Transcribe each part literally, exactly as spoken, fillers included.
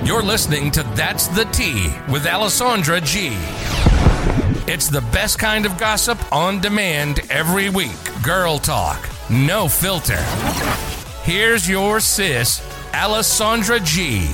You're listening to That's the Tea with Alessandra G. It's the best kind of gossip on demand every week. Girl talk, no filter. Here's your sis, Alessandra G.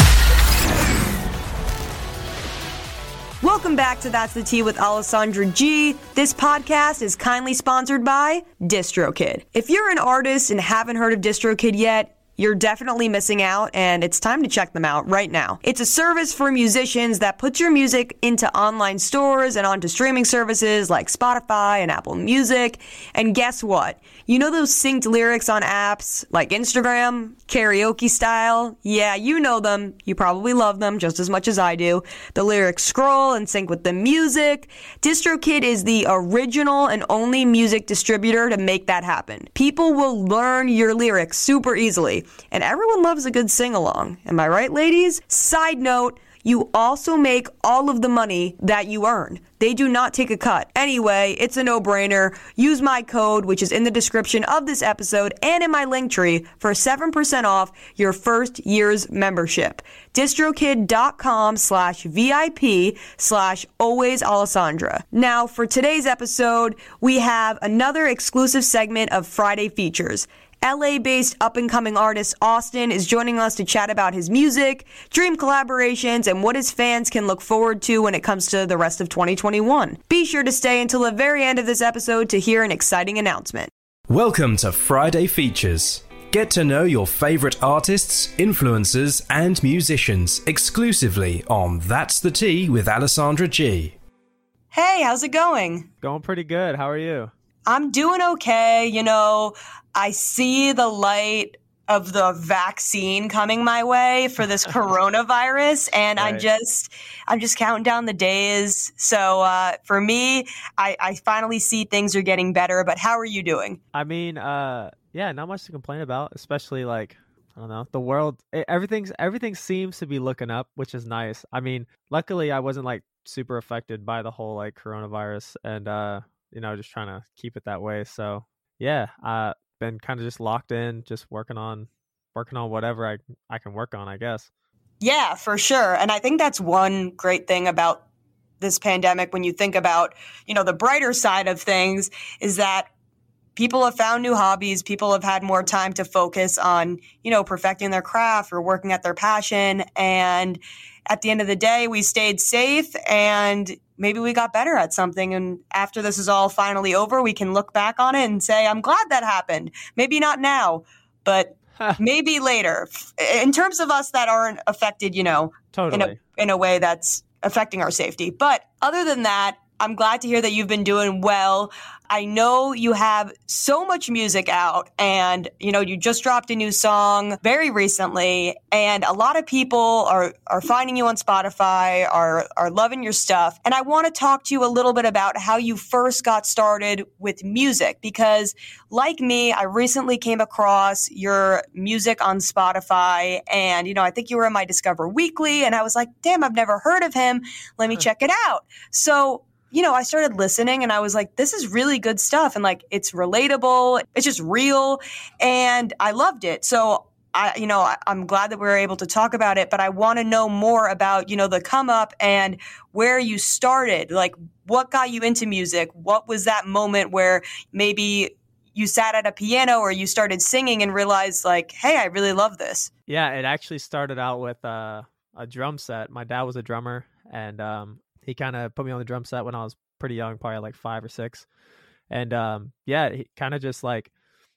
Welcome back to That's the Tea with Alessandra G. This podcast is kindly sponsored by DistroKid. If you're an artist and haven't heard of DistroKid yet, you're definitely missing out, and it's time to check them out right now. It's a service for musicians that puts your music into online stores and onto streaming services like Spotify and Apple Music. And guess what? You know those synced lyrics on apps like Instagram, karaoke style? Yeah, you know them. You probably love them just as much as I do. The lyrics scroll and sync with the music. DistroKid is the original and only music distributor to make that happen. People will learn your lyrics super easily. And everyone loves a good sing-along. Am I right, ladies? Side note, you also make all of the money that you earn. They do not take a cut. Anyway, it's a no-brainer. Use my code, which is in the description of this episode and in my link tree, for seven percent off your first year's membership. distrokid.com slash VIP slash always Alessandra. Now, for today's episode, we have another exclusive segment of Friday Features. L A-based up-and-coming artist Austin is joining us to chat about his music, dream collaborations, and what his fans can look forward to when it comes to the rest of twenty twenty-one. Be sure to stay until the very end of this episode to hear an exciting announcement. Welcome to Friday Features. Get to know your favorite artists, influencers, and musicians exclusively on That's the Tea with Alessandra G. Hey, how's it going? Going pretty good. How are you? I'm doing okay. You know, I see the light of the vaccine coming my way for this coronavirus, and right. I just, I'm just counting down the days. So uh, for me, I, I finally see things are getting better. But how are you doing? I mean, uh, yeah, not much to complain about, especially like, I don't know, the world, everything's, everything seems to be looking up, which is nice. I mean, luckily I wasn't like super affected by the whole like coronavirus and, uh, you know, just trying to keep it that way. So yeah, uh, been kind of just locked in, just working on, working on whatever I, I can work on, I guess. Yeah, for sure. And I think that's one great thing about this pandemic. When you think about, you know, the brighter side of things is that people have found new hobbies. People have had more time to focus on, you know, perfecting their craft or working at their passion. And at the end of the day, we stayed safe and maybe we got better at something. And after this is all finally over, we can look back on it and say, I'm glad that happened. Maybe not now, but maybe later. In terms of us that aren't affected, you know, totally. in a, in a way that's affecting our safety. But other than that, I'm glad to hear that you've been doing well. I know you have so much music out and, you know, you just dropped a new song very recently and a lot of people are, are finding you on Spotify, are, are loving your stuff. And I want to talk to you a little bit about how you first got started with music because like me, I recently came across your music on Spotify and, you know, I think you were in my Discover Weekly and I was like, damn, I've never heard of him. Let me check it out. So you know, I started listening and I was like, this is really good stuff. And like, it's relatable. It's just real. And I loved it. So I, you know, I, I'm glad that we were able to talk about it, but I want to know more about, you know, the come up and where you started, like what got you into music? What was that moment where maybe you sat at a piano or you started singing and realized like, hey, I really love this? Yeah, it actually started out with uh, a drum set. My dad was a drummer and, um, he kind of put me on the drum set when I was pretty young, probably like five or six. And um, yeah, he kind of just like,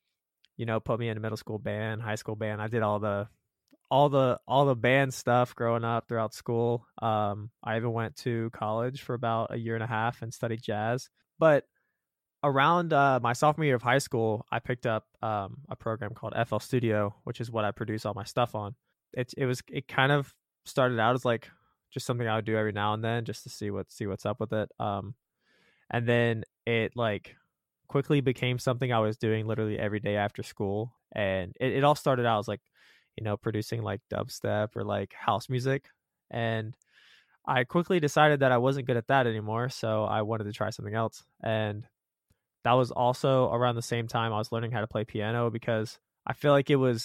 you know, put me in a middle school band, high school band. I did all the, all the, all the band stuff growing up throughout school. Um, I even went to college for about a year and a half and studied jazz. But around uh, my sophomore year of high school, I picked up um, a program called F L Studio, which is what I produce all my stuff on. It, it was, it kind of started out as like, just something I would do every now and then just to see what see what's up with it. Um, and then it like quickly became something I was doing literally every day after school. And it, it all started out as like, you know, producing like dubstep or like house music. And I quickly decided that I wasn't good at that anymore. So I wanted to try something else. And that was also around the same time I was learning how to play piano because I feel like it was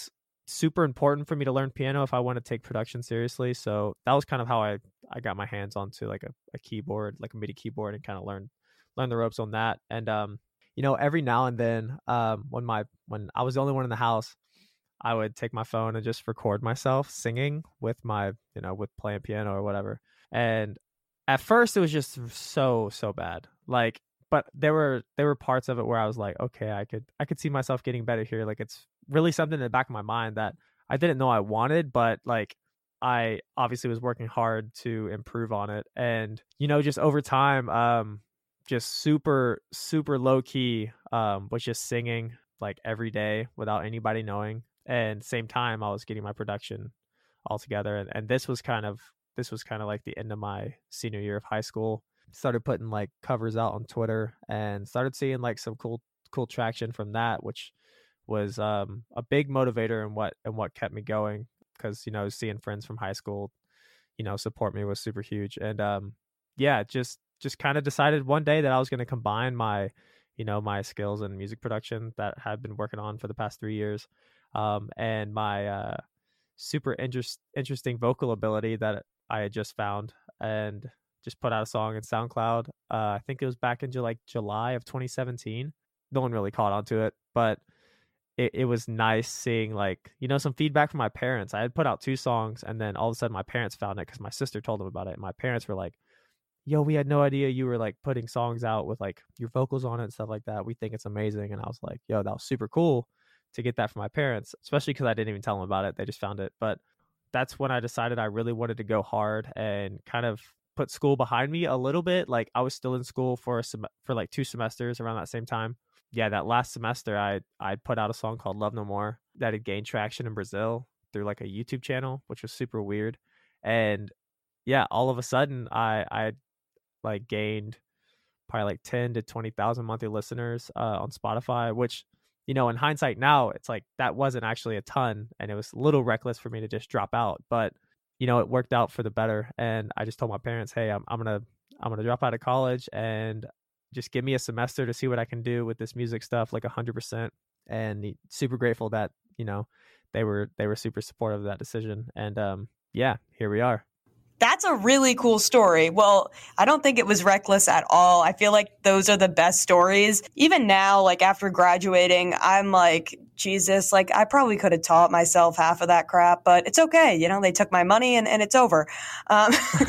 super important for me to learn piano if I want to take production seriously. So that was kind of how I, I got my hands onto like a, a keyboard, like a MIDI keyboard, and kind of learn learn the ropes on that. And um, you know, every now and then, um, when my when I was the only one in the house, I would take my phone and just record myself singing with my, you know, with playing piano or whatever. And at first it was just so, so bad. Like, but there were, there were parts of it where I was like, okay, I could, I could see myself getting better here. Like, it's really something in the back of my mind that I didn't know I wanted, but like, I obviously was working hard to improve on it. And, you know, just over time, um, just super, super low key, um, was just singing like every day without anybody knowing. And same time I was getting my production all together. And, and this was kind of, this was kind of like the end of my senior year of high school. Started putting like covers out on Twitter and started seeing like some cool, cool traction from that, which was um, a big motivator and what, and what kept me going. Cause, you know, seeing friends from high school, you know, support me was super huge. And um, yeah, just, just kind of decided one day that I was going to combine my, you know, my skills in music production that I had been working on for the past three years. Um, and my uh, super interest, interesting vocal ability that I had just found, and just put out a song in SoundCloud. Uh, I think it was back in like July of twenty seventeen. No one really caught on to it, but it, it was nice seeing like, you know, some feedback from my parents. I had put out two songs, and then all of a sudden my parents found it because my sister told them about it. And my parents were like, yo, we had no idea you were like putting songs out with like your vocals on it and stuff like that. We think it's amazing. And I was like, yo, that was super cool to get that from my parents, especially because I didn't even tell them about it. They just found it. But that's when I decided I really wanted to go hard and kind of put school behind me a little bit. Like, I was still in school for a sem- for like two semesters around that same time. Yeah, that last semester, I I put out a song called Love No More that had gained traction in Brazil through like a YouTube channel, which was super weird. And yeah, all of a sudden, I I like gained probably like ten to twenty thousand monthly listeners uh, on Spotify, which, you know, in hindsight now, it's like that wasn't actually a ton, and it was a little reckless for me to just drop out. But, you know, it worked out for the better. And I just told my parents, hey, I'm I'm gonna I'm gonna drop out of college and just give me a semester to see what I can do with this music stuff, like a hundred percent. And super grateful that, you know, they were they were super supportive of that decision. And um, yeah, here we are. That's a really cool story. Well, I don't think it was reckless at all. I feel like those are the best stories. Even now, like after graduating, I'm like, Jesus, like I probably could have taught myself half of that crap, but it's okay. You know, they took my money and, and it's over. Um,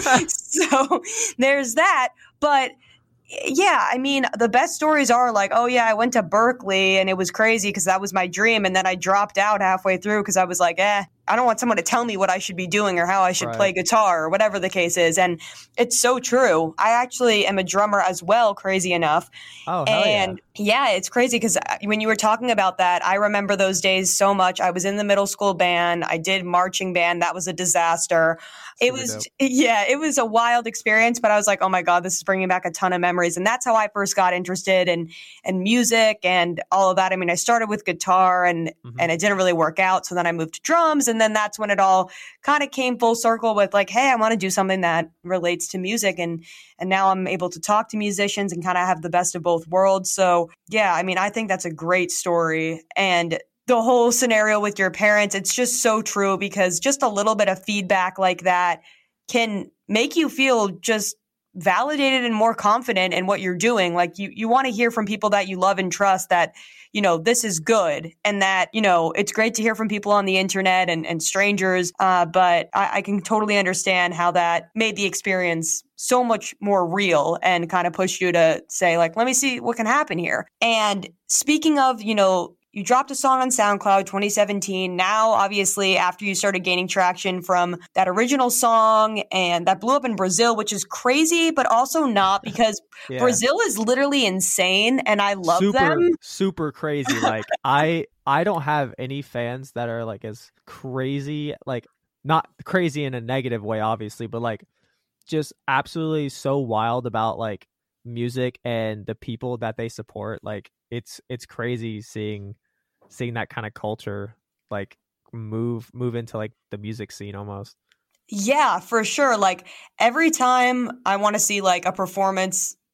so there's that. But yeah, I mean, the best stories are like, oh yeah, I went to Berkeley and it was crazy because that was my dream. And then I dropped out halfway through because I was like, eh, I don't want someone to tell me what I should be doing or how I should right. play guitar or whatever the case is. And it's so true. I actually am a drummer as well, crazy enough. Oh, hell and yeah. yeah, it's crazy because when you were talking about that, I remember those days so much. I was in the middle school band. I did marching band. That was a disaster. Super it was, dope. yeah, it was a wild experience, but I was like, oh my God, this is bringing back a ton of memories. And that's how I first got interested in, in music and all of that. I mean, I started with guitar and, mm-hmm. and it didn't really work out. So then I moved to drums. And then that's when it all kind of came full circle with like, hey, I want to do something that relates to music. And, and now I'm able to talk to musicians and kind of have the best of both worlds. So yeah, I mean, I think that's a great story. And the whole scenario with your parents, it's just so true because just a little bit of feedback like that can make you feel just validated and more confident in what you're doing. Like you, you want to hear from people that you love and trust that, you know, this is good and that, you know, it's great to hear from people on the internet and, and strangers. Uh, but I, I can totally understand how that made the experience so much more real and kind of pushed you to say like, let me see what can happen here. And speaking of, you know, you dropped a song on SoundCloud twenty seventeen. Now, obviously, after you started gaining traction from that original song and that blew up in Brazil, which is crazy, but also not because yeah. Brazil is literally insane and I love super, them. Super crazy. Like I, I don't have any fans that are like as crazy, like not crazy in a negative way, obviously, but like just absolutely so wild about like music and the people that they support. Like it's, it's crazy seeing seeing that kind of culture like move move into like the music scene almost. Yeah, for sure. Like every time I want to see like a performance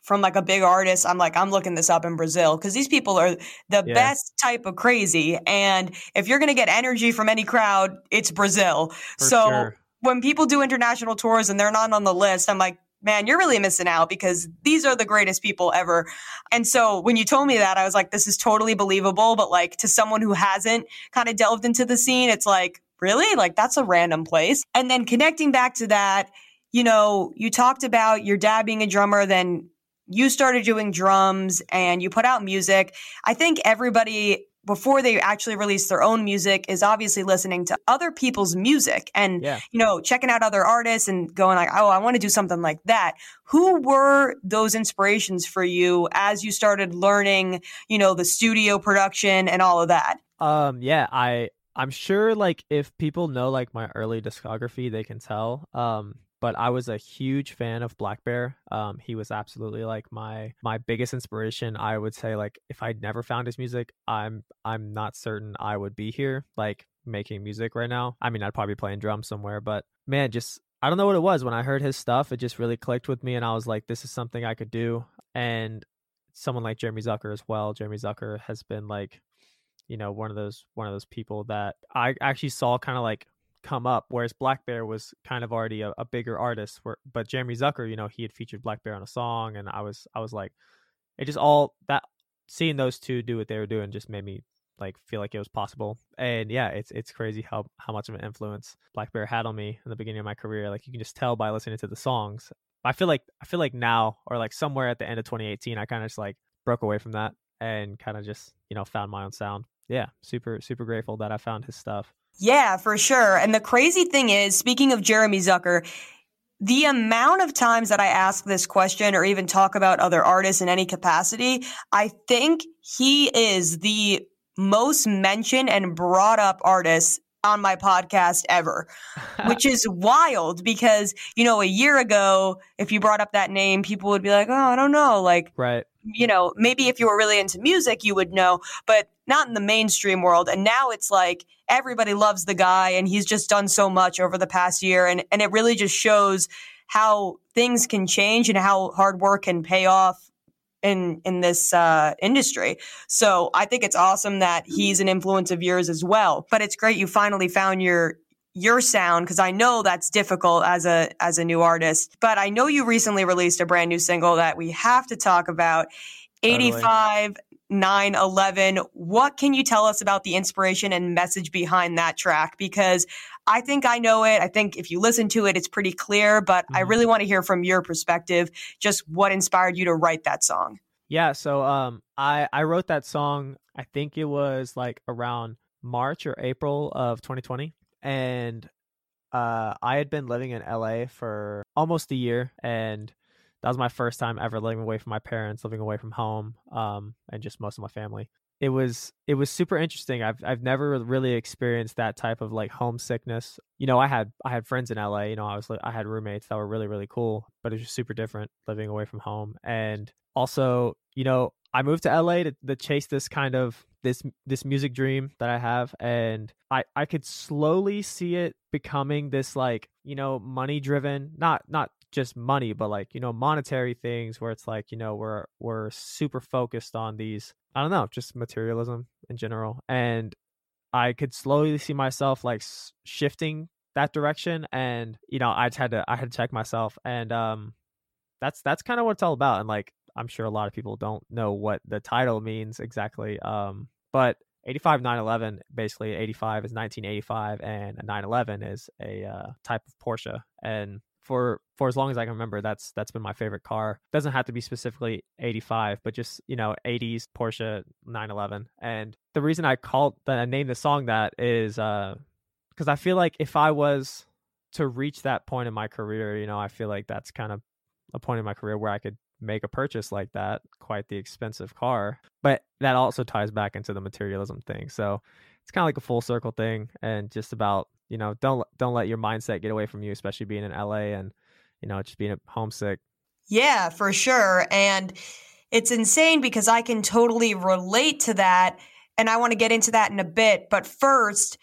from like a big artist, I'm like, I'm looking this up in Brazil because these people are the Yeah. best type of crazy. And if you're going to get energy from any crowd, it's Brazil. For so sure. when people do international tours and they're not on the list, I'm like, man, you're really missing out because these are the greatest people ever. And so when you told me that, I was like, this is totally believable. But like to someone who hasn't kind of delved into the scene, it's like, really? Like that's a random place. And then connecting back to that, you know, you talked about your dad being a drummer, then you started doing drums and you put out music. I think everybody, before they actually release their own music, is obviously listening to other people's music and, Yeah. you know, checking out other artists and going like, oh, I want to do something like that. Who were those inspirations for you as you started learning, you know, the studio production and all of that? Um, yeah, I, I'm sure like if people know like my early discography, they can tell. Um, but I was a huge fan of blackbear. Um, he was absolutely like my my biggest inspiration. I would say like if I'd never found his music, I'm I'm not certain I would be here like making music right now. I mean, I'd probably be playing drums somewhere, but man, just I don't know what it was. When I heard his stuff, it just really clicked with me, and I was like, this is something I could do. And someone like Jeremy Zucker as well. Jeremy Zucker has been like, you know, one of those one of those people that I actually saw kind of like come up, whereas blackbear was kind of already a, a bigger artist. Where, but Jeremy Zucker, you know, he had featured blackbear on a song, and I was I was like, it just all that seeing those two do what they were doing just made me like feel like it was possible. And yeah, it's it's crazy how how much of an influence blackbear had on me in the beginning of my career. Like you can just tell by listening to the songs. I feel like I feel like now, or like somewhere at the end of twenty eighteen, I kind of just like broke away from that and kind of just, you know, found my own sound. Yeah, super super grateful that I found his stuff. Yeah, for sure. And the crazy thing is, speaking of Jeremy Zucker, the amount of times that I ask this question or even talk about other artists in any capacity, I think he is the most mentioned and brought up artist on my podcast ever, which is wild because, you know, a year ago, if you brought up that name, people would be like, oh, I don't know. Like, right. You know, maybe if you were really into music, you would know, but not in the mainstream world. And now it's like everybody loves the guy and he's just done so much over the past year. And, and it really just shows how things can change and how hard work can pay off in in this uh, industry. So I think it's awesome that he's an influence of yours as well. But it's great you finally found your your sound, because I know that's difficult as a as a new artist. But I know you recently released a brand new single that we have to talk about, eighty-five nine eleven. What can you tell us about the inspiration and message behind that track? Because I think I know it. I think if you listen to it, it's pretty clear, but mm-hmm. I really want to hear from your perspective, just what inspired you to write that song. Yeah, so um, I, I wrote that song, I think it was like around March or April of twenty twenty. And uh, I had been living in L A for almost a year, and that was my first time ever living away from my parents, living away from home, um, and just most of my family. It was it was super interesting. I've I've never really experienced that type of like homesickness. You know, I had I had friends in L A. You know, I was I had roommates that were really really cool, but it was just super different living away from home. And also, you know, I moved to L A to, to chase this kind of this this music dream that I have, and I I could slowly see it becoming this like, you know, money driven, not not just money, but like, you know, monetary things where it's like, you know, we're we're super focused on these, I don't know, just materialism in general. And I could slowly see myself like shifting that direction, and you know, I had to I had to check myself, and um that's that's kind of what it's all about. And like, I'm sure a lot of people don't know what the title means exactly. Um, but eighty-five nine eleven, basically eighty-five is nineteen eighty-five, and a nine eleven is a uh, type of Porsche. And for for as long as I can remember, that's that's been my favorite car. Doesn't have to be specifically eighty-five, but just, you know, eighties Porsche nine eleven. And the reason I called that I named the song that is uh because I feel like if I was to reach that point in my career, you know, I feel like that's kind of a point in my career where I could make a purchase like that, quite the expensive car. But that also ties back into the materialism thing. So it's kind of like a full circle thing, and just about, you know, don't don't let your mindset get away from you, especially being in L A and, you know, just being homesick. Yeah, for sure. And it's insane because I can totally relate to that, and I want to get into that in a bit. But first,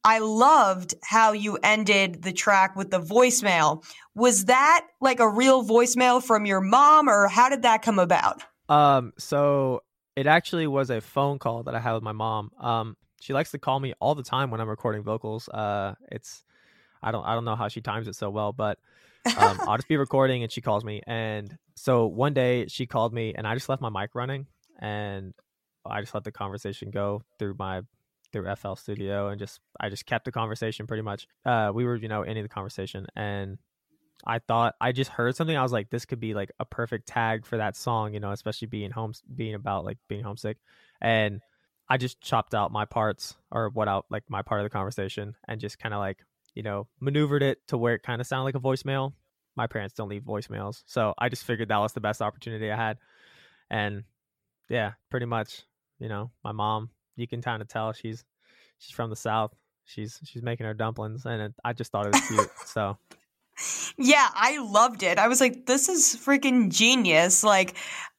I loved how you ended the track with the voicemail. Was that like a real voicemail from your mom, or how did that come about? Um, so it actually was a phone call that I had with my mom. Um, she likes to call me all the time when I'm recording vocals. Uh, it's I don't I don't know how she times it so well, but um, I'll just be recording and she calls me. And so one day she called me and I just left my mic running and I just let the conversation go through my through F L Studio and just I just kept the conversation pretty much. Uh, we were you know ending the conversation and I thought I just heard something. I was like, this could be like a perfect tag for that song, you know, especially being home, being about like being homesick. And I just chopped out my parts or what out like my part of the conversation and just kind of like, you know, maneuvered it to where it kind of sounded like a voicemail. My parents don't leave voicemails. So I just figured that was the best opportunity I had. And yeah, pretty much, you know, my mom, you can kind of tell she's, she's from the South. She's, she's making her dumplings and it, I just thought it was cute. So yeah, I loved it. I was like, this is freaking genius. Like,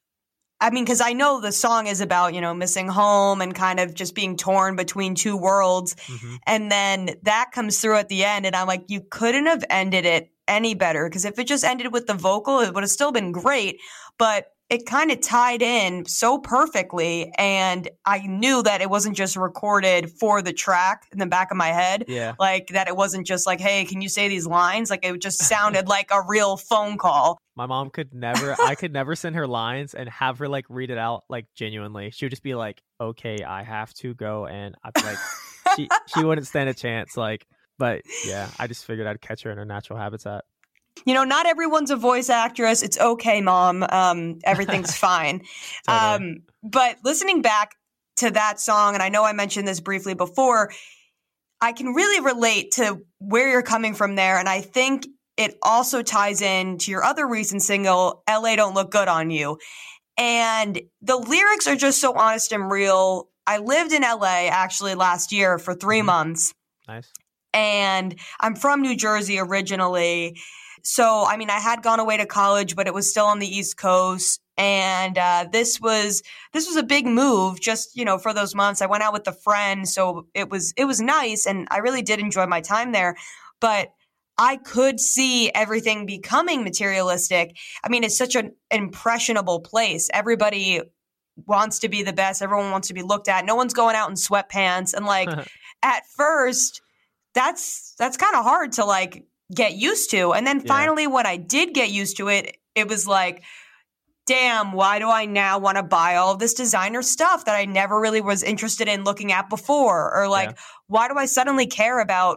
I mean, because I know the song is about, you know, missing home and kind of just being torn between two worlds. Mm-hmm. And then that comes through at the end. And I'm like, you couldn't have ended it any better. Because if it just ended with the vocal, it would have still been great. But it kind of tied in so perfectly. And I knew that it wasn't just recorded for the track in the back of my head. Yeah. Like that it wasn't just like, hey, can you say these lines? Like it just sounded like a real phone call. My mom could never, I could never send her lines and have her like read it out like genuinely. She would just be like, okay, I have to go. And I'd be like, she, she wouldn't stand a chance. Like, but yeah, I just figured I'd catch her in her natural habitat. You know, not everyone's a voice actress. It's okay, Mom. Um, everything's fine. Totally. Um, but listening back to that song, and I know I mentioned this briefly before, I can really relate to where you're coming from there. And I think it also ties in to your other recent single, L A Don't Look Good on You. And the lyrics are just so honest and real. I lived in L A actually last year for three mm-hmm. months. Nice. And I'm from New Jersey originally. So, I mean, I had gone away to college, but it was still on the East Coast. And uh, this was this was a big move just, you know, for those months. I went out with a friend. So it was it was nice. And I really did enjoy my time there. But I could see everything becoming materialistic. I mean, it's such an impressionable place. Everybody wants to be the best. Everyone wants to be looked at. No one's going out in sweatpants. And like at first, that's that's kind of hard to like get used to. And then finally, yeah. when I did get used to it, it was like, damn, why do I now want to buy all of this designer stuff that I never really was interested in looking at before? Or like, yeah. why do I suddenly care about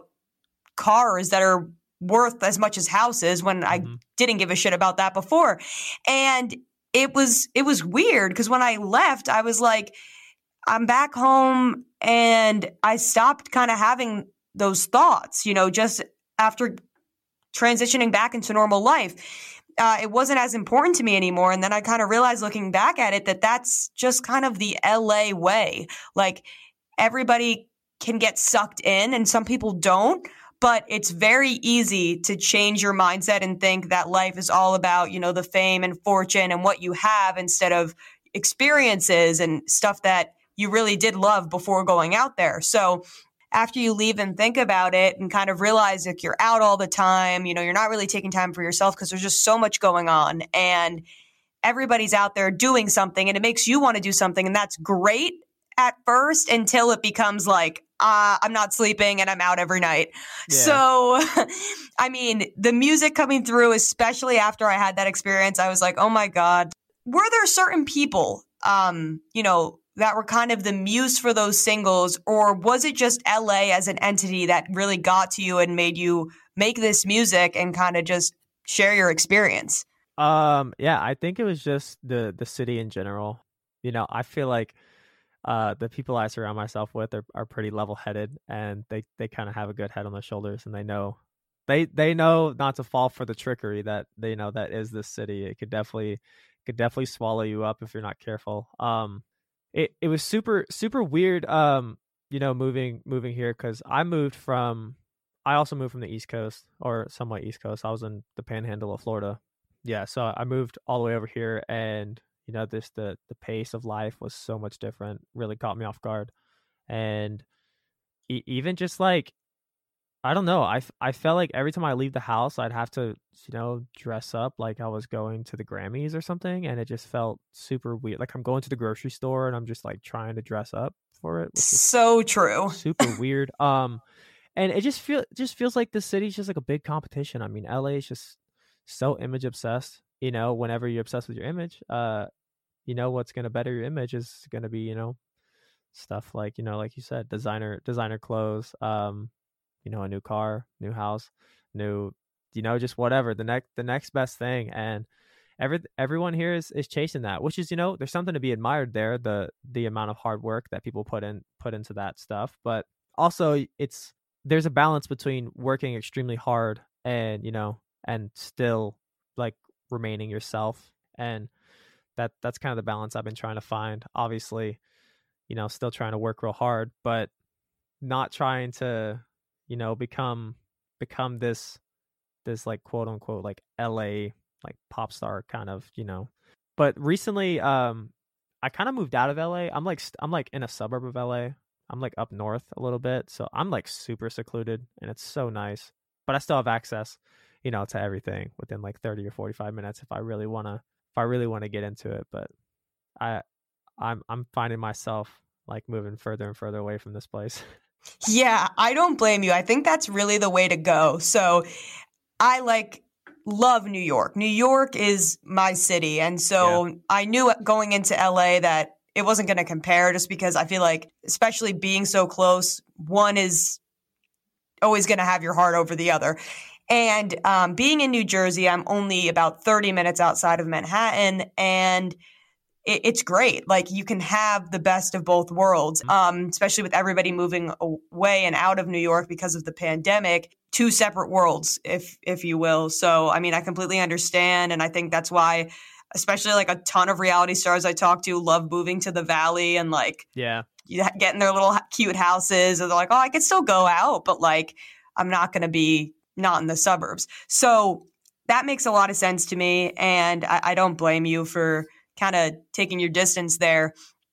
cars that are worth as much as houses when mm-hmm. I didn't give a shit about that before? And it was, it was weird because when I left, I was like, I'm back home and I stopped kind of having those thoughts, you know, just after transitioning back into normal life. Uh, it wasn't as important to me anymore. And then I kind of realized looking back at it that that's just kind of the L A way. Like everybody can get sucked in and some people don't, but it's very easy to change your mindset and think that life is all about, you know, the fame and fortune and what you have instead of experiences and stuff that you really did love before going out there. So after you leave and think about it and kind of realize like you're out all the time, you know, you're not really taking time for yourself because there's just so much going on and everybody's out there doing something and it makes you want to do something. And that's great at first until it becomes like, uh, I'm not sleeping and I'm out every night. Yeah. So, I mean, the music coming through, especially after I had that experience, I was like, oh my God, were there certain people, um, you know, that were kind of the muse for those singles, or was it just L A as an entity that really got to you and made you make this music and kind of just share your experience? Um, yeah, I think it was just the the city in general. You know, I feel like uh, the people I surround myself with are, are pretty level-headed, and they, they kind of have a good head on their shoulders, and they know they they know not to fall for the trickery that they know that is this city. It could definitely could definitely swallow you up if you're not careful. Um. It it was super super weird, um, you know, moving moving here because I moved from, I also moved from the East Coast or somewhat East Coast. I was in the Panhandle of Florida, yeah. So I moved all the way over here, and you know, this the the pace of life was so much different. Really caught me off guard, and e- even just like, I don't know. I, f- I felt like every time I leave the house, I'd have to, you know, dress up like I was going to the Grammys or something. And it just felt super weird. Like I'm going to the grocery store and I'm just like trying to dress up for it. Which is So true. super weird. Um, and it just feel just feels like the city's just like a big competition. I mean, L A is just so image obsessed. You know, whenever you're obsessed with your image, uh, you know what's gonna better your image is gonna be, you know, stuff like, you know, like you said, designer designer clothes, um, you know, a new car, new house, new, you know, just whatever the next the next best thing. And every everyone here is is chasing that, which is, you know, there's something to be admired there, the the amount of hard work that people put in put into that stuff. But also it's there's a balance between working extremely hard and, you know, and still like remaining yourself. And that that's kind of the balance I've been trying to find. Obviously, you know, still trying to work real hard, but not trying to, you know, become become this this like quote unquote like L A like pop star kind of, you know. But recently, um, I kind of moved out of L A. I'm like st- I'm like in a suburb of L A. I'm like up north a little bit, so I'm like super secluded, and it's so nice. But I still have access, you know, to everything within like thirty or forty-five minutes if I really wanna if I really want to get into it. But I I'm I'm finding myself like moving further and further away from this place. Yeah, I don't blame you. I think that's really the way to go. So I like love New York. New York is my city. And so yeah. I knew going into L A that it wasn't going to compare, just because I feel like, especially being so close, one is always going to have your heart over the other. And um, being in New Jersey, I'm only about thirty minutes outside of Manhattan, and it, it's great. Like, you can have the best of both worlds, um, especially with everybody moving away and out of New York because of the pandemic. Two separate worlds, if if you will. So, I mean, I completely understand, and I think that's why, especially like a ton of reality stars I talk to love moving to the Valley and like yeah, getting their little cute houses, and they're like, oh, I could still go out, but like I'm not going to be not in the suburbs. So that makes a lot of sense to me, and I, I don't blame you for kind of taking your distance there.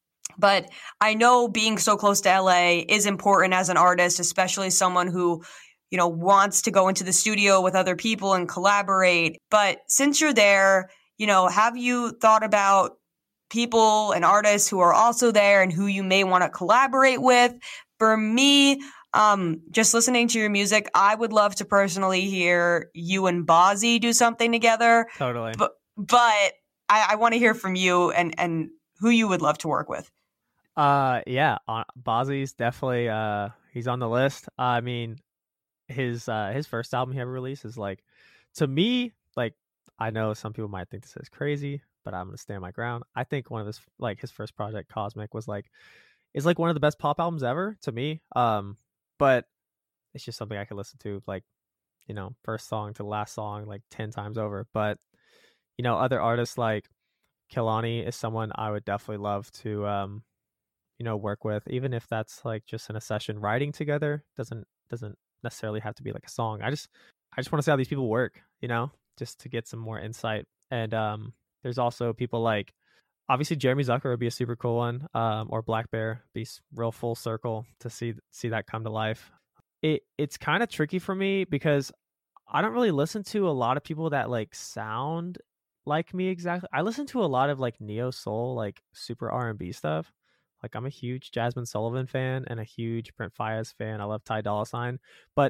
But I know being so close to L A is important as an artist, especially someone who, you know, wants to go into the studio with other people and collaborate. But since you're there, you know, have you thought about people and artists who are also there and who you may want to collaborate with? For me, um, just listening to your music, I would love to personally hear you and Bozzy do something together. Totally. But, but I, I want to hear from you and, and who you would love to work with. Uh, yeah, uh, Bozzy's definitely, uh, he's on the list. Uh, I mean, his, uh, his first album he ever released is like, to me, like, I know some people might think this is crazy, but I'm going to stand my ground. I think one of his, like his first project, Cosmic, was like, is like one of the best pop albums ever to me. Um, but it's just something I could listen to, like, you know, first song to last song, like ten times over. But, you know, other artists like Kehlani is someone I would definitely love to, um, you know, work with, even if that's like just in a session writing together. Doesn't, doesn't necessarily have to be like a song. I just, I just want to see how these people work, you know, just to get some more insight. And um, there's also people like, obviously Jeremy Zucker would be a super cool one, um, or Black Bear, be real full circle to see see that come to life. It it's kind of tricky for me because I don't really listen to a lot of people that like sound like me exactly. I listen to a lot of like neo soul, like super R and B stuff. Like I'm a huge Jasmine Sullivan fan and a huge Brent Faiyaz fan. I love Ty Dolla $ign, but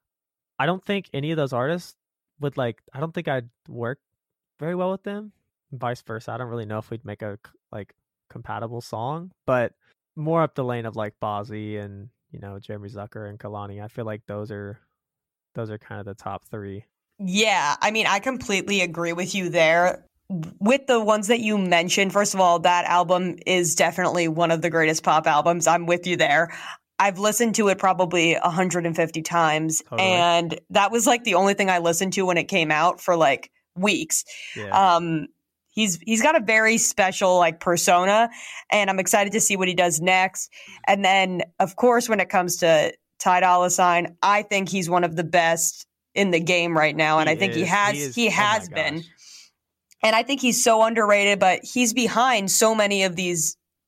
I don't think any of those artists would like. I don't think I'd work very well with them. Vice versa. I don't really know if we'd make a like compatible song, but more up the lane of like Bozzy and, you know, Jeremy Zucker and Kehlani. I feel like those are those are kind of the top three. Yeah, I mean, I completely agree with you there. With the ones that you mentioned, first of all, that album is definitely one of the greatest pop albums. I'm with you there. I've listened to it probably one hundred fifty times, totally. And that was like the only thing I listened to when it came out for like weeks. Yeah. Um, he's he's got a very special like persona, and I'm excited to see what he does next. And then, of course, when it comes to Ty Dolla $ign, I think he's one of the best in the game right now, and he I think is, he has he, is, he has oh been. And I think he's so underrated, but he's behind so many of these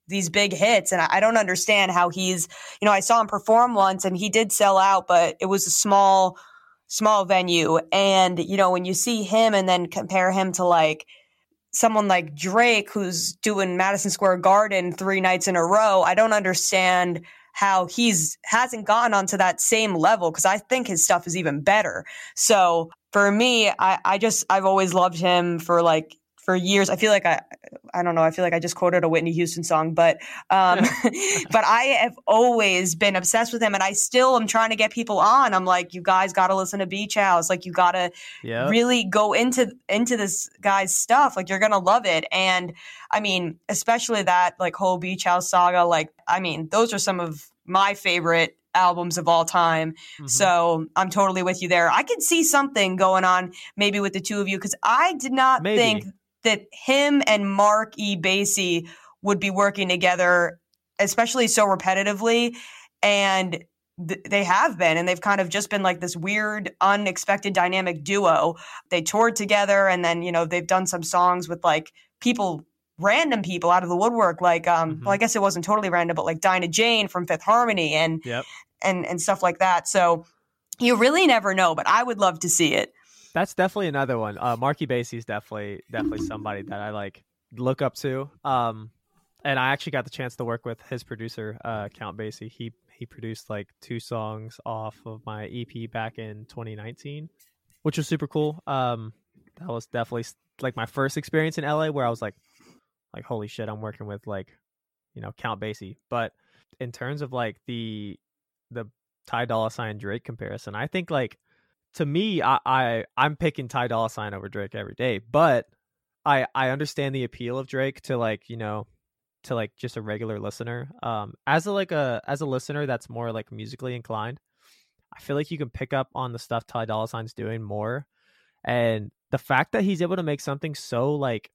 these big hits. And I, I don't understand how he's, you know, I saw him perform once and he did sell out, but it was a small, small venue. And, you know, when you see him and then compare him to like someone like Drake, who's doing Madison Square Garden three nights in a row, I don't understand how he's hasn't gotten onto that same level, because I think his stuff is even better. So for me, I, I just, I've always loved him for like, for years. I feel like I, I don't know. I feel like I just quoted a Whitney Houston song, but, um, but I have always been obsessed with him, and I still am trying to get people on. I'm like, you guys got to listen to Beach House. Like, you got to yep. really go into, into this guy's stuff. Like, you're going to love it. And I mean, especially that like whole Beach House saga. Like, I mean, those are some of my favorite albums of all time. Mm-hmm. So I'm totally with you there. I could see something going on maybe with the two of you, because I did not maybe. think that him and Mark E. Basie would be working together, especially so repetitively. And th- they have been, and they've kind of just been like this weird, unexpected dynamic duo. They toured together, and then, you know, they've done some songs with like people, random people out of the woodwork. Like, um, mm-hmm. well, I guess it wasn't totally random, but like Dinah Jane from Fifth Harmony and, yep. and, and stuff like that. So you really never know, but I would love to see it. That's definitely another one. Uh, Marky Basie is definitely definitely somebody that I like look up to. Um, and I actually got the chance to work with his producer, uh, Count Basie. He he produced like two songs off of my E P back in twenty nineteen, which was super cool. Um, that was definitely like my first experience in L A, where I was like, like holy shit, I'm working with like, you know, Count Basie. But in terms of like the the Ty Dolla Sign Drake comparison, I think like, to me, I, I I'm picking Ty Dolla Sign over Drake every day, but I I understand the appeal of Drake to like, you know, to like just a regular listener. Um, as a like a as a listener that's more like musically inclined, I feel like you can pick up on the stuff Ty Dolla Sign's doing more, and the fact that he's able to make something so like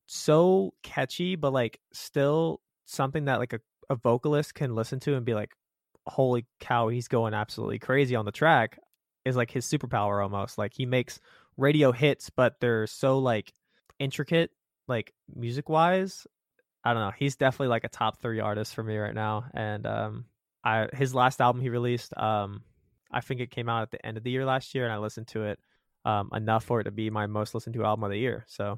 so catchy, but like still something that like a, a vocalist can listen to and be like, holy cow, he's going absolutely crazy on the track, is like his superpower almost. Like, he makes radio hits, but they're so like intricate, like music wise. I don't know. He's definitely like a top three artist for me right now. And um, I his last album he released, um, I think it came out at the end of the year last year, and I listened to it um, enough for it to be my most listened to album of the year. So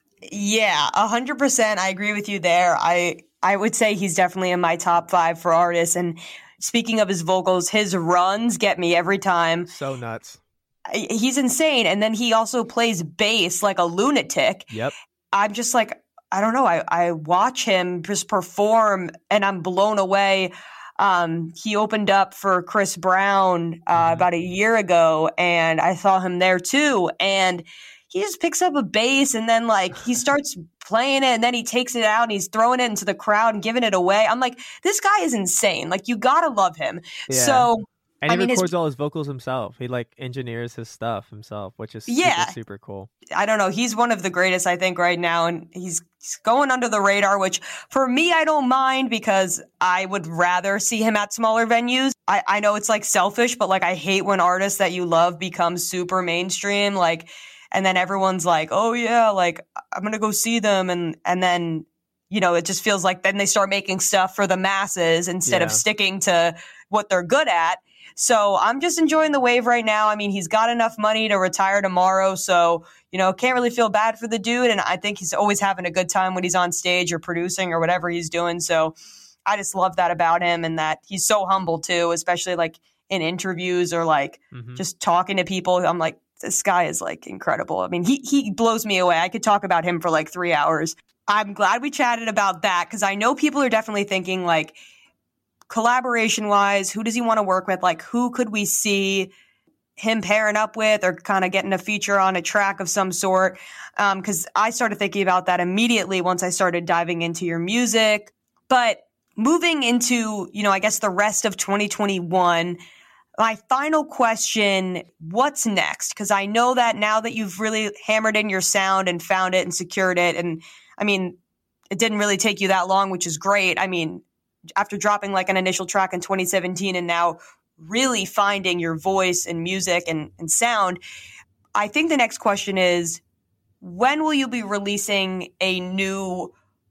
yeah, a hundred percent. I agree with you there. I I would say he's definitely in my top five for artists. And speaking of his vocals, his runs get me every time. So nuts. He's insane. And then he also plays bass like a lunatic. Yep. I'm just like, I don't know. I, I watch him just perform and I'm blown away. Um, he opened up for Chris Brown uh, mm-hmm. about a year ago, and I saw him there too. And he just picks up a bass and then like he starts playing it, and then he takes it out and he's throwing it into the crowd and giving it away. I'm like, this guy is insane. Like, you gotta love him. Yeah. So, and he I mean, records his, all his vocals himself. He like engineers his stuff himself, which is super, yeah. super cool. I don't know. He's one of the greatest, I think, right now. And he's going under the radar, which for me, I don't mind, because I would rather see him at smaller venues. I, I know it's like selfish, but like, I hate when artists that you love become super mainstream. Like, and then everyone's like, oh yeah, like I'm going to go see them. And, and then, you know, it just feels like then they start making stuff for the masses instead yeah. of sticking to what they're good at. So I'm just enjoying the wave right now. I mean, he's got enough money to retire tomorrow. So, you know, can't really feel bad for the dude. And I think he's always having a good time when he's on stage or producing or whatever he's doing. So I just love that about him, and that he's so humble too, especially like in interviews or like mm-hmm. just talking to people. I'm like, this guy is like incredible. I mean, he he blows me away. I could talk about him for like three hours. I'm glad we chatted about that, because I know people are definitely thinking like, collaboration wise, who does he want to work with? Like, who could we see him pairing up with, or kind of getting a feature on a track of some sort? Um, because I started thinking about that immediately once I started diving into your music. But moving into, you know, I guess the rest of twenty twenty-one, my final question, what's next? Because I know that now that you've really hammered in your sound and found it and secured it, and I mean, it didn't really take you that long, which is great. I mean, after dropping like an initial track in twenty seventeen and now really finding your voice and music and, and sound, I think the next question is, when will you be releasing a new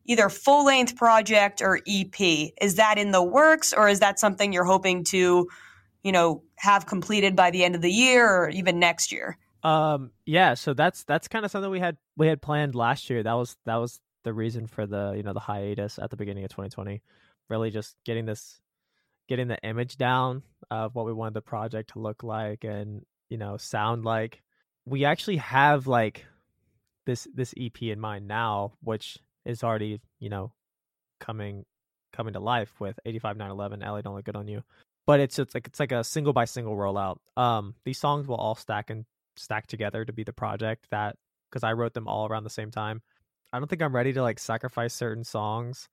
either full-length project or E P. Is that in the works, or is that something you're hoping to, you know, have completed by the end of the year or even next year? Um, yeah, so that's that's kind of something we had we had planned last year. That was that was the reason for the, you know, the hiatus at the beginning of twenty twenty. Really just getting this getting the image down of what we wanted the project to look like and, you know, sound like. We actually have like this this E P in mind now, which is already, you know, coming coming to life with eighty-five nine eleven, L A Don't Look Good on You. But it's it's like it's like a single by single rollout. Um, these songs will all stack and stack together to be the project, that because I wrote them all around the same time. I don't think I'm ready to like sacrifice certain songs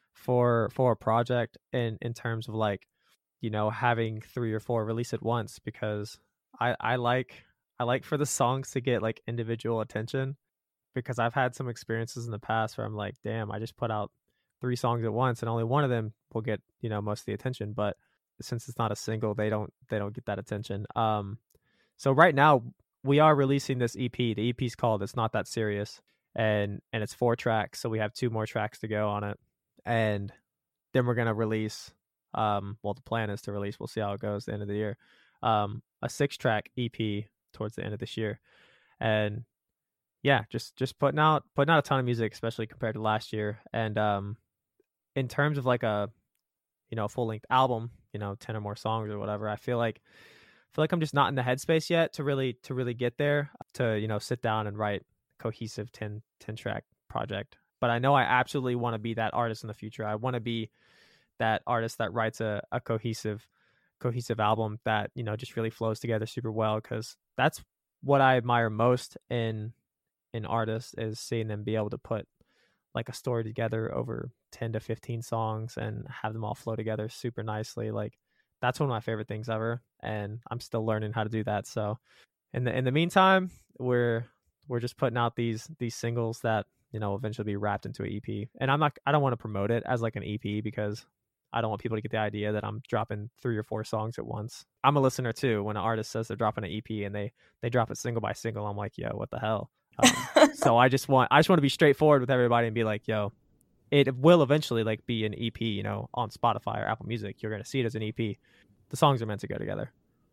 for for a project in in terms of like, you know, having three or four release at once, because I I like I like for the songs to get like individual attention, because I've had some experiences in the past where I'm like, damn, I just put out three songs at once and only one of them will get, you know, most of the attention. But since it's not a single, they don't they don't get that attention. Um, so right now we are releasing this E P. The E P's called It's Not That Serious, and and it's four tracks. So we have two more tracks to go on it, and then we're gonna release. Um, well, the plan is to release. We'll see how it goes at the end of the year. Um, a six track E P towards the end of this year, and yeah, just just putting out putting out a ton of music, especially compared to last year. And um, in terms of like a, you know, full length album, you know, ten or more songs or whatever, I feel like I feel like I'm just not in the headspace yet to really to really get there, to, you know, sit down and write a cohesive ten track project. But I know I absolutely want to be that artist in the future. I want to be that artist that writes a, a cohesive cohesive album that, you know, just really flows together super well, because that's what I admire most in in artists, is seeing them be able to put like a story together over ten to fifteen songs and have them all flow together super nicely. Like, that's one of my favorite things ever, and I'm still learning how to do that. So in the in the meantime, we're we're just putting out these these singles that, you know, eventually be wrapped into an E P. And I'm not I don't want to promote it as like an E P, because I don't want people to get the idea that I'm dropping three or four songs at once. I'm a listener too. When an artist says they're dropping an E P and they they drop it single by single, I'm like, yo, what the hell? Um, so I just want I just want to be straightforward with everybody and be like, yo, it will eventually like be an E P, you know, on Spotify or Apple Music. You're going to see it as an E P. The songs are meant to go together.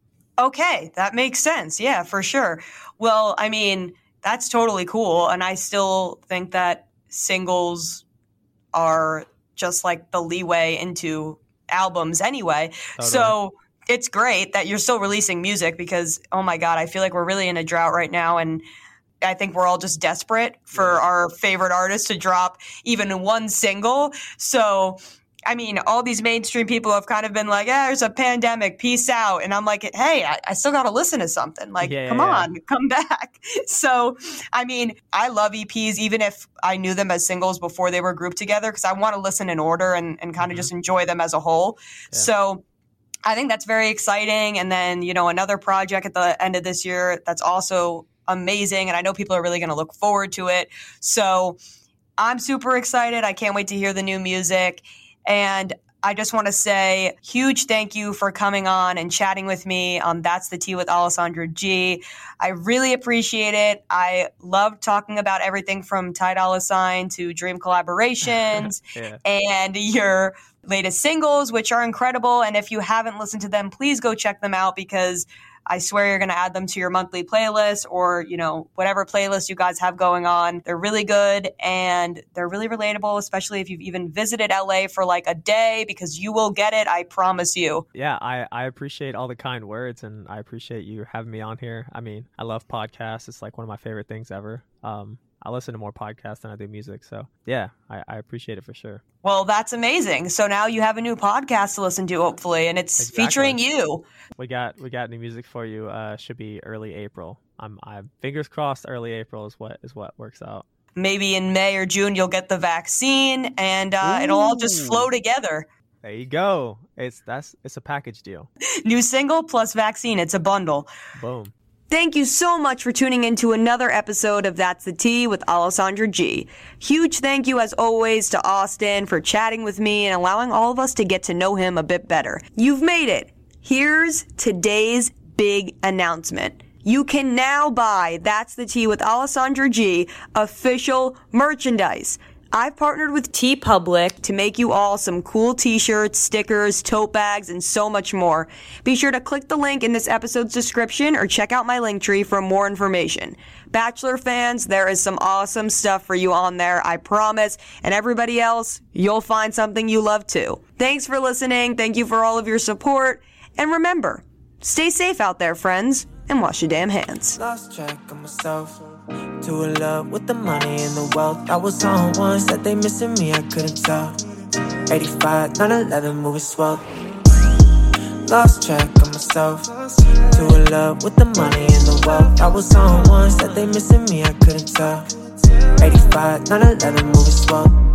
Okay, that makes sense. Yeah, for sure. Well, I mean, that's totally cool. And I still think that singles are just like the leeway into albums anyway. Totally. So it's great that you're still releasing music, because, oh my God, I feel like we're really in a drought right now. And I think we're all just desperate for our favorite artists to drop even one single. So, I mean, all these mainstream people have kind of been like, yeah, there's a pandemic, peace out. And I'm like, hey, I, I still got to listen to something. Like, yeah, come yeah, on, yeah. come back. So, I mean, I love E Ps, even if I knew them as singles before they were grouped together, because I want to listen in order and, and kind of mm-hmm. just enjoy them as a whole. Yeah. So I think that's very exciting. And then, you know, another project at the end of this year that's also amazing, and I know people are really going to look forward to it. So I'm super excited. I can't wait to hear the new music. And I just want to say huge thank you for coming on and chatting with me on That's the Tea with Alessandra G. I really appreciate it. I love talking about everything from Ty Dolla Sign to Dream Collaborations yeah. and your latest singles, which are incredible. And if you haven't listened to them, please go check them out, because I swear you're going to add them to your monthly playlist, or, you know, whatever playlist you guys have going on. They're really good and they're really relatable, especially if you've even visited L A for like a day, because you will get it. I promise you. Yeah, I, I appreciate all the kind words, and I appreciate you having me on here. I mean, I love podcasts. It's like one of my favorite things ever. Um, I listen to more podcasts than I do music. So yeah, I, I appreciate it for sure. Well, that's amazing. So now you have a new podcast to listen to, hopefully, and it's exactly. featuring you. We got we got new music for you. Uh, should be early April. I'm I'm fingers crossed. Early April is what is what works out. Maybe in May or June you'll get the vaccine, and uh, it'll all just flow together. There you go. It's that's it's a package deal. New single plus vaccine. It's a bundle. Boom. Thank you so much for tuning in to another episode of That's the Tea with Alessandra G. Huge thank you, as always, to Austin for chatting with me and allowing all of us to get to know him a bit better. You've made it. Here's today's big announcement. You can now buy That's the Tea with Alessandra G official merchandise. I've partnered with TeePublic to make you all some cool t-shirts, stickers, tote bags, and so much more. Be sure to click the link in this episode's description or check out my link tree for more information. Bachelor fans, there is some awesome stuff for you on there, I promise. And everybody else, you'll find something you love too. Thanks for listening. Thank you for all of your support. And remember, stay safe out there, friends, and wash your damn hands. Lost track of myself. To a love with the money and the wealth. I was on one, said they missing me, I couldn't tell. eighty-five, nine eleven, movie swell. Lost track of myself. To a love with the money and the wealth. I was on one, said they missing me, I couldn't tell. eighty-five, nine eleven, movie swell.